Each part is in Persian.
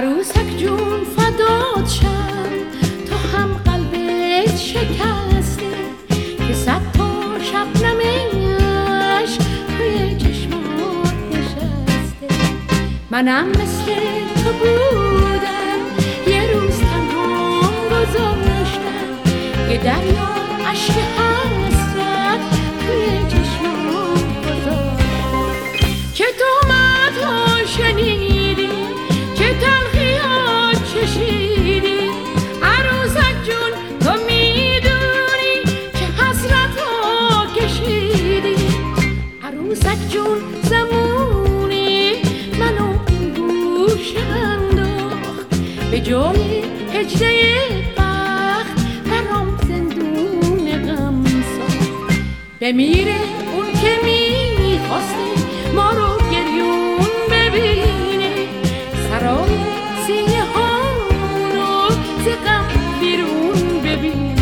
عروسک جون فدات شم، تو هم قلبت شکسته که 100 تا شبنمش توی چشمات نشسته. منم مثل تو بودم، یه روز تنها گذاشتم، یه دریا عشق حسرت توی چشمات گذاشتم. چه تهمت‌ها شنیدی، چه تلخی‌ها چشیدی، عروسک جون تو میدونی چه حسرت‌ها کشیدی. عروسک جون زمونی منو این گوشه انداخت، به جای هجله بخت برام زندون غم ساخت. بمیره اون که میخواسته ما رو گریون ببینه، سرای سینه ها رو ز غم بیرون ببینه.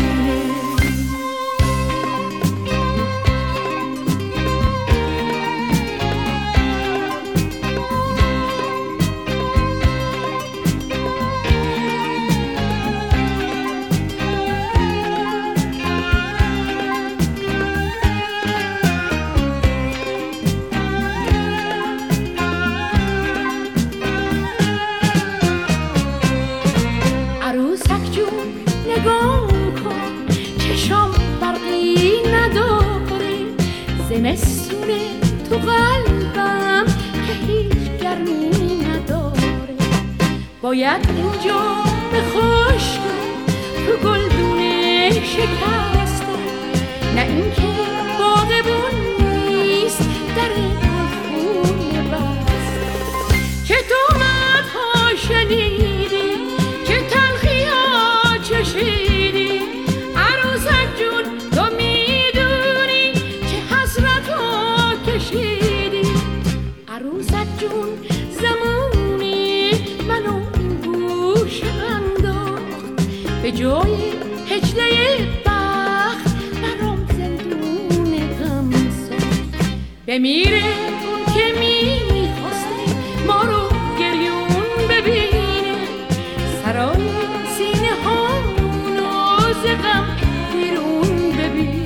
عروسک جون نگاه کن، چشام برقی نداره، زمستونه تو قلبم که هیچ گرمی نداره. باید اینجا به خشکی تو گلدونه شکسته، نه اینکه باغبون نیست در خونه بسته. چه تهمت‌ها شنیدی، چه تلخی‌ها چشیدی، عروسک جون تو میدونی چه حسرت‌ها کشیدی. عروسک جون زمونی منو این گوشه انداخت، به جای هجله بخت برام زندون غم ساخت. بمیره اون که میخواسته ما رو گریون ببینه، سرای سینه ها رو ز غم بیرون ببینه.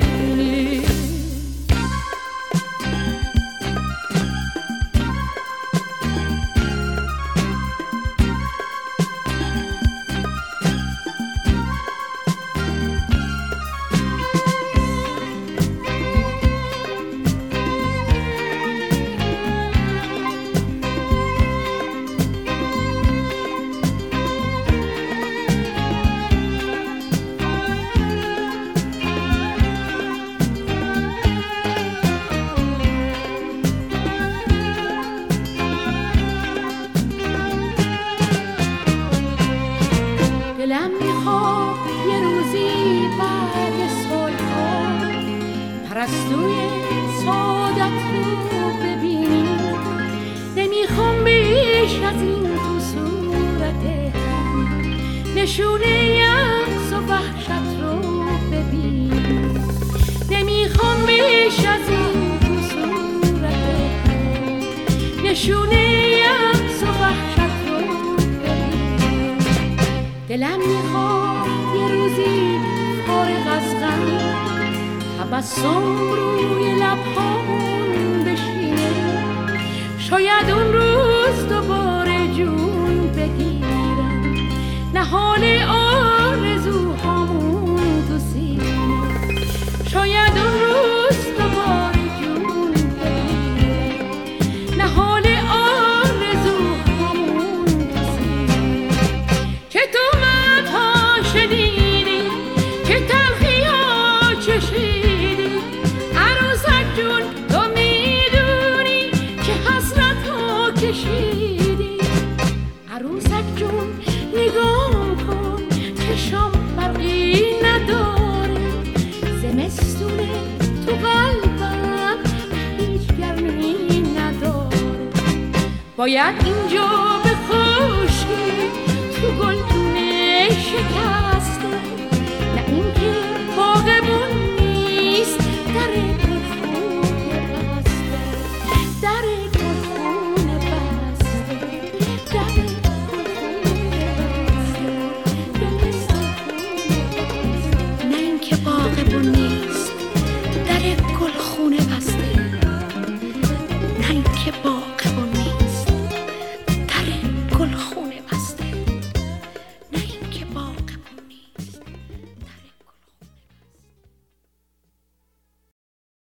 دلم میخواد یه روزی بعد سالها پرستوی سعادت رو ببینی. نمیخوام بیش از این تو صورت نشونه یأس و وحشت رو ببینی. نمیخوام بیش از این تو صورت نشونه یأس و وحشت رو ببینی. دلم میخواد یه روزی فارغ از غم تبسم روی لبهام بشینه، شاید اون روز دوباره جون بگیرم نهال آرزوهامون تو سینه. شاید اون روز دوباره جون بگیرم نهال آرزوهامون تو سینه. چه تهمت‌ها شنیدی، چه تلخی‌ها چشیدی، عروسک جون تو میدونی چه حسرت‌ها کشیدی. عروسک جون نگاه کن، چشام برقی نداره، زمستونه تو قلبم هیچ گرمی نداره. باید اینجا به خشکی تو گلدونه شکر